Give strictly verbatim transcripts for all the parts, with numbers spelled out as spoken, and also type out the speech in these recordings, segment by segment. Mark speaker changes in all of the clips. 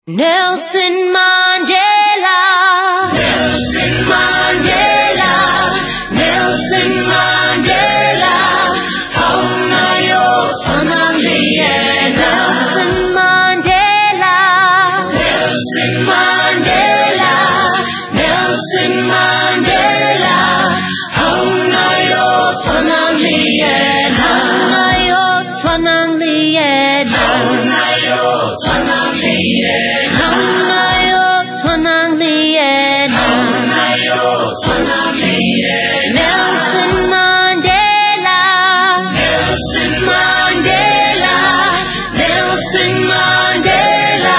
Speaker 1: Nelson Mandela, Nelson Mandela, Nelson Mandela, Haunayo Tonaliye. Nelson Mandela, Nelson Mandela, Nelson Mandela, Haunayo Tonaliye. Haunayo Tonaliye. Haunayo Tonaliye. Haunayo Tonaliye. Haunayo Tonaliye. Nelson Mandela, Nelson Mandela, Nelson Mandela,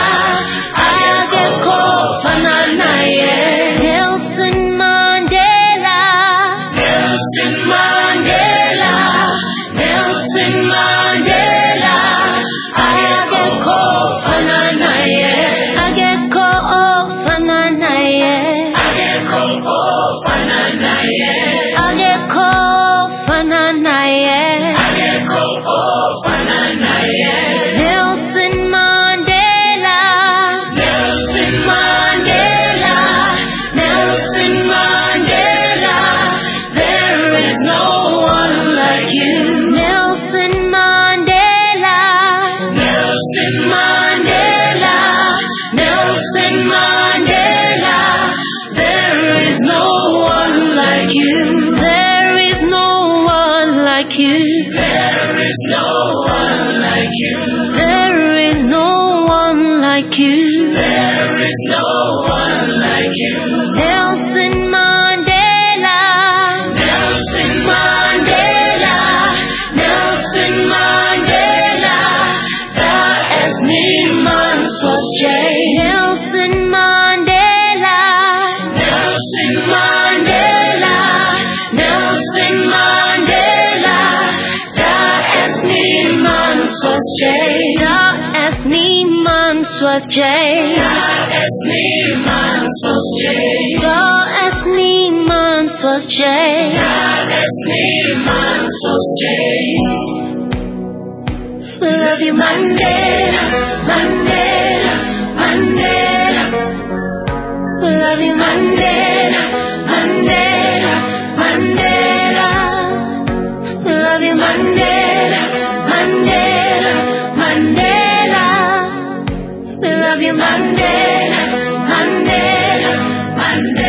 Speaker 1: Ayakho fananaye. Nelson Mandela, Nelson Mandela, Nelson Mandela, Ayakho fananaye. Ayakho fananaye. Ayakho fananaye. Ayakho fananaye. Ayakho fananaye. Nelson Mandela, Nelson Mandela, Nelson Mandela, there is no one like you. Nelson Mandela, Nelson Mandela, Nelson Mandela, there is no one like you. There is no one like you. There is no one like you. There is no one like you. There is no one like you. Nelson Mandela, Nelson Mandela, Nelson Mandela, daar is niemand zoals jij. Nelson Mandela, Nelson Mandela, Nelson Mandela, daar is niemand zoals jij. Daar is niemand zoals jij. Daar is niemand zoals jij. Daar is niemand zoals jij. Daar is niemand zoals jij. We love you, Mandela, Mandela, Mandela. We love you, Mandela, Mandela, Mandela. We love you, Mandela, Mandela, Mandela. We love you, Mandela, Mandela, Mandela.